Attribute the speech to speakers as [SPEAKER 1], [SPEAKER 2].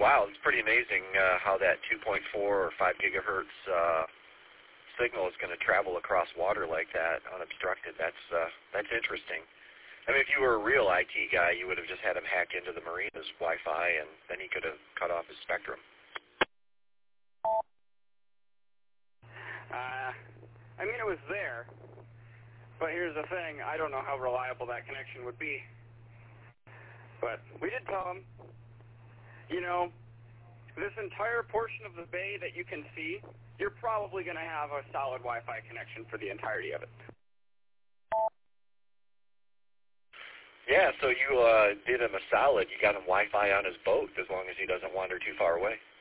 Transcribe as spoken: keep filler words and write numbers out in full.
[SPEAKER 1] Wow, it's pretty amazing uh, how that two point four or five gigahertz uh, signal is going to travel across water like that unobstructed. That's uh, that's interesting. I mean, if you were a real I T guy, you would have just had him hack into the Marina's Wi-Fi, and then he could have cut off his spectrum.
[SPEAKER 2] Uh, I mean, it was there, but here's the thing. I don't know how reliable that connection would be. But we did tell him, you know, this entire portion of the bay that you can see, you're probably going to have a solid Wi-Fi connection for the entirety of it.
[SPEAKER 1] Yeah, so you uh, did him a solid. You got him Wi-Fi on his boat as long as he doesn't wander too far away.